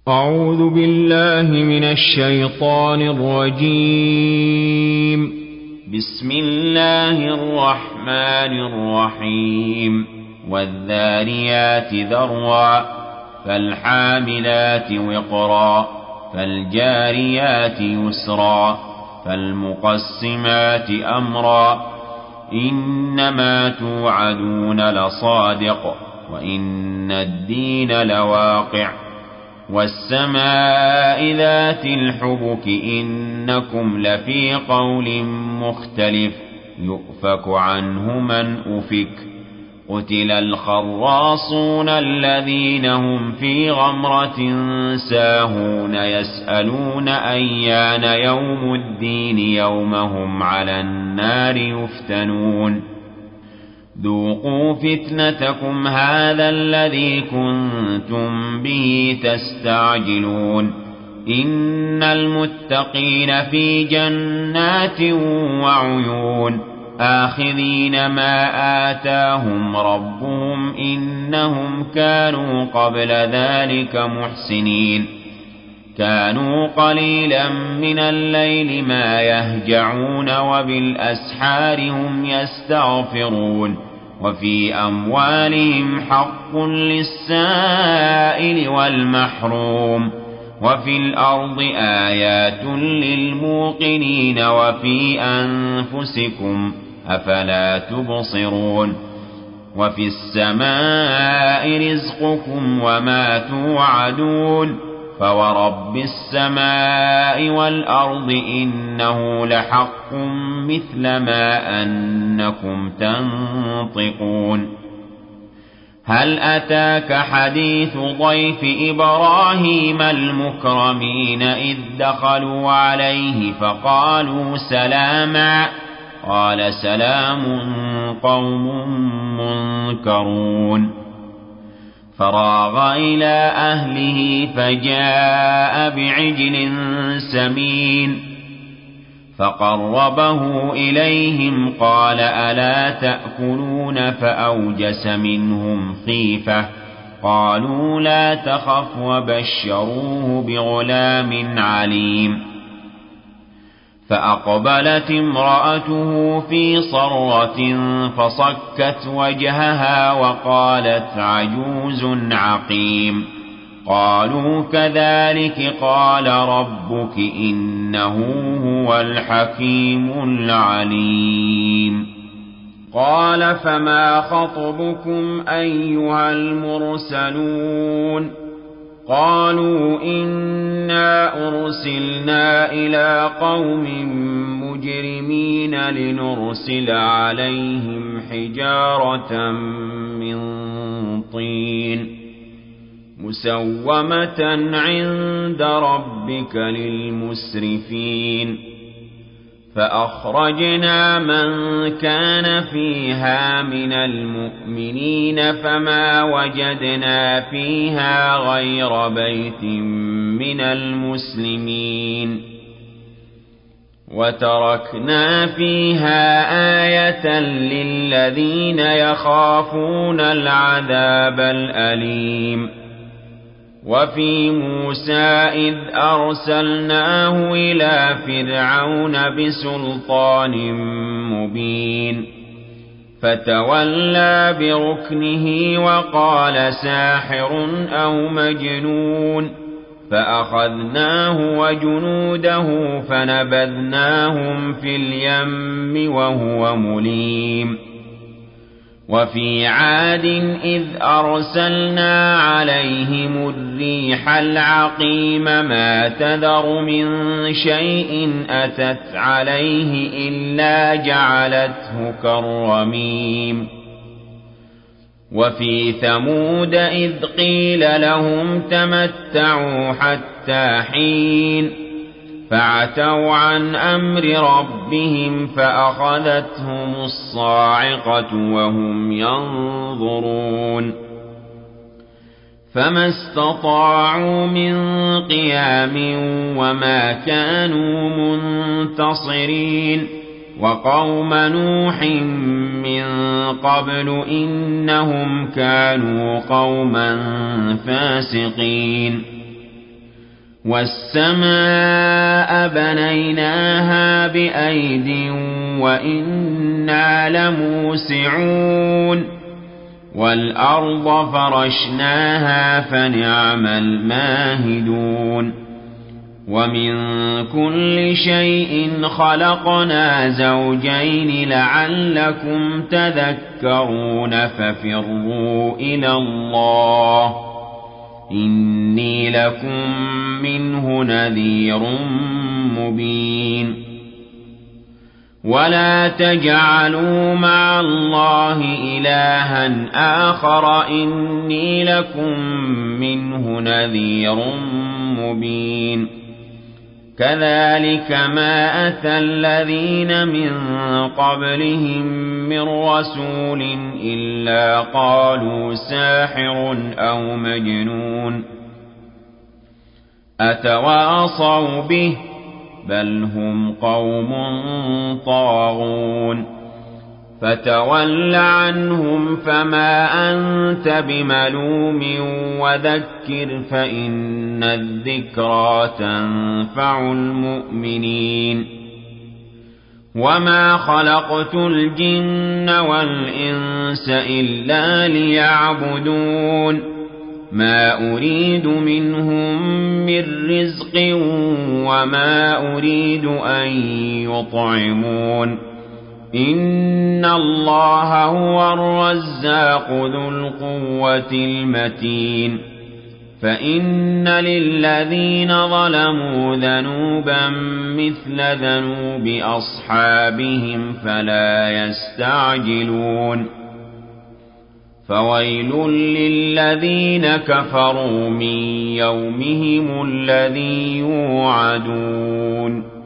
أعوذ بالله من الشيطان الرجيم. بسم الله الرحمن الرحيم. والذاريات ذروا فالحاملات وقرا فالجاريات يسرا فالمقسمات أمرا إنما توعدون لصادق وإن الدين لواقع والسماء ذات الحبك إنكم لفي قول مختلف يؤفك عنه من أفك قتل الخراصون الذين هم في غمرة ساهون يسألون أيان يوم الدين يوم هم على النار يفتنون ذوقوا فتنتكم هذا الذي كنتم به تستعجلون إن المتقين في جنات وعيون آخذين ما آتاهم ربهم إنهم كانوا قبل ذلك محسنين كانوا قليلا من الليل ما يهجعون وبالأسحار هم يستغفرون وفي أموالهم حق للسائل والمحروم وفي الأرض آيات للموقنين وفي أنفسكم أفلا تبصرون وفي السماء رزقكم وما توعدون فورب السماء والأرض إنه لحق مثل ما أنكم تنطقون هل أتاك حديث ضيف إبراهيم المكرمين إذ دخلوا عليه فقالوا سلاما قال سلام قوم منكرون فراغ إلى أهله فجاء بعجل سمين فقربه إليهم قال ألا تأكلون فأوجس منهم خيفة قالوا لا تخف وبشروه بغلام عليم فأقبلت امرأته في صرة فصكت وجهها وقالت عجوز عقيم قالوا كذلك قال ربك إنه هو الحكيم العليم قال فما خطبكم أيها المرسلون قالوا إنا أرسلنا إلى قوم مجرمين لنرسل عليهم حجارة من طين مسومة عند ربك للمسرفين فأخرجنا من كان فيها من المؤمنين فما وجدنا فيها غير بيت من المسلمين وتركنا فيها آية للذين يخافون العذاب الأليم وفي موسى إذ أرسلناه إلى فرعون بسلطان مبين فتولى بركنه وقال ساحر أو مجنون فأخذناه وجنوده فنبذناهم في اليم وهو مليم وفي عاد إذ أرسلنا عليهم الريح العقيم ما تذر من شيء أتت عليه إلا جعلته كالرميم وفي ثمود إذ قيل لهم تمتعوا حتى حين فعتوا عن أمر ربهم فأخذتهم الصاعقة وهم ينظرون فما استطاعوا من قيام وما كانوا منتصرين وقوم نوح من قبل إنهم كانوا قوما فاسقين وَالسَّمَاءَ بَنَيْنَاهَا بِأَيْدٍ وَإِنَّا لَمُوسِعُونَ وَالْأَرْضَ فَرَشْنَاهَا فَنِعْمَ الْمَاهِدُونَ وَمِن كُلِّ شَيْءٍ خَلَقْنَا زَوْجَيْنِ لَعَلَّكُمْ تَذَكَّرُونَ فَفِرُّوا إِلَى اللَّهِ إِنِّي لَكُمْ مِنْهُ نَذِيرٌ مُبِينٌ وَلَا تَجْعَلُوا مَعَ اللَّهِ إِلَٰهًا آخَرَ إِنِّي لَكُمْ مِنْهُ نَذِيرٌ مُبِينٌ كَذَلِكَ مَا أَتَى الَّذِينَ مِن قَبْلِهِم مِّن رَّسُولٍ إِلَّا قَالُوا سَاحِرٌ أَوْ مَجْنُونٌ أَتَوَاصَوْا بِهِ ۚ بَلْ هُمْ قَوْمٌ طَاغُونَ فَتَوَلَّ عَنْهُمْ فَمَا أَنتَ بِمَلُومٍ وَذَكِّرْ فَإِنَّ الذِّكْرَىٰ تَنفَعُ الْمُؤْمِنِينَ وَمَا خَلَقْتُ الْجِنَّ وَالْإِنسَ إِلَّا لِيَعْبُدُونِ مَا أُرِيدُ مِنْهُم مِّن رِّزْقٍ وَمَا أُرِيدُ أَن يُطْعِمُونِ إِنَّ اللَّهَ هُوَ الرَّزَّاقُ ذُو الْقُوَّةِ الْمَتِينُ فَإِنَّ لِلَّذِينَ ظَلَمُوا ذَنُوبًا مِّثْلَ ذَنُوبِ أَصْحَابِهِمْ فَلَا يَسْتَعْجِلُونِ فَوَيْلٌ لِّلَّذِينَ كَفَرُوا مِن يَوْمِهِمُ الَّذِي يُوعَدُونَ